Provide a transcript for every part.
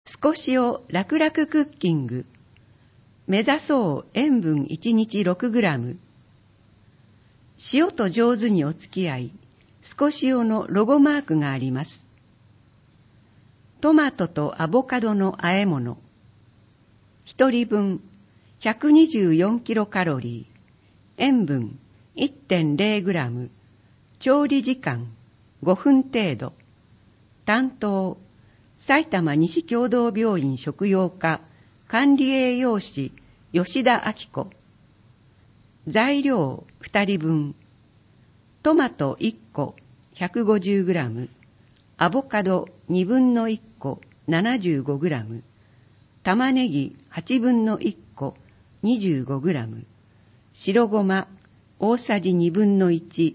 少しを楽々クッキング。目指そう塩分1日 6g。塩と上手にお付き合い、少し塩のロゴマークがあります。トマトとアボカドの和え物。1人分124キロカロリー。塩分 1.0g。調理時間5分程度。担当埼玉西共同病院食用科管理栄養士吉田明子。材料2人分。トマト1個 150g。アボカド2分の1個 75g。玉ねぎ8分の1個 25g。白ごま大さじ2分の1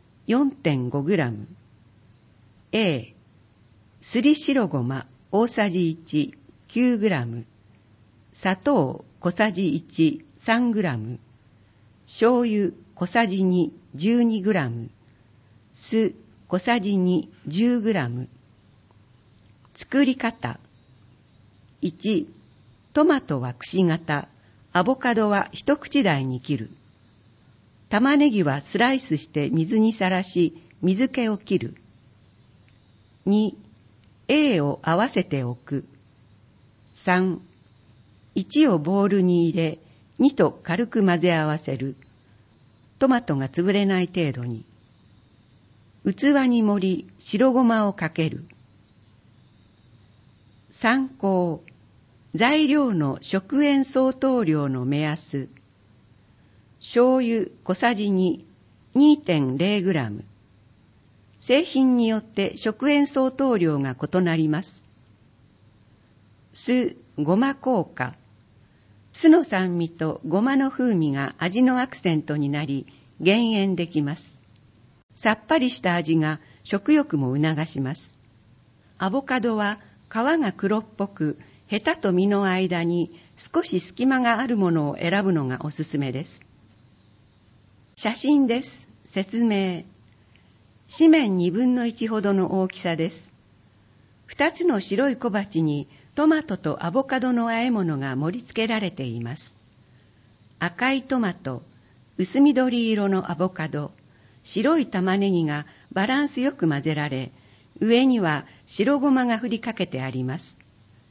4.5g。A すり白ごま大さじ1 9g。砂糖小さじ1 3g。醤油小さじ2 12g。酢小さじ2 10g。作り方。1、トマトはくし形、アボカドは一口大に切る。玉ねぎはスライスして水にさらし、水気を切る。2、A を合わせておく。3、1をボウルに入れ、2と軽く混ぜ合わせる。トマトが潰れない程度に。器に盛り、白ごまをかける。参考。材料の食塩相当量の目安。醤油小さじ2 2.0g。製品によって食塩相当量が異なります。酢、ごま効果。酢の酸味とごまの風味が味のアクセントになり、減塩できます。さっぱりした味が食欲も促します。アボカドは皮が黒っぽく、ヘタと実の間に少し隙間があるものを選ぶのがおすすめです。写真です。説明。紙面2分の1ほどの大きさです。2つの白い小鉢にトマトとアボカドの和え物が盛り付けられています。赤いトマト、薄緑色のアボカド、白い玉ねぎがバランスよく混ぜられ、上には白ごまが振りかけてあります。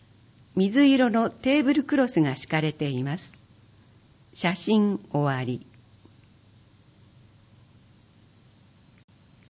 水色のテーブルクロスが敷かれています。写真終わり。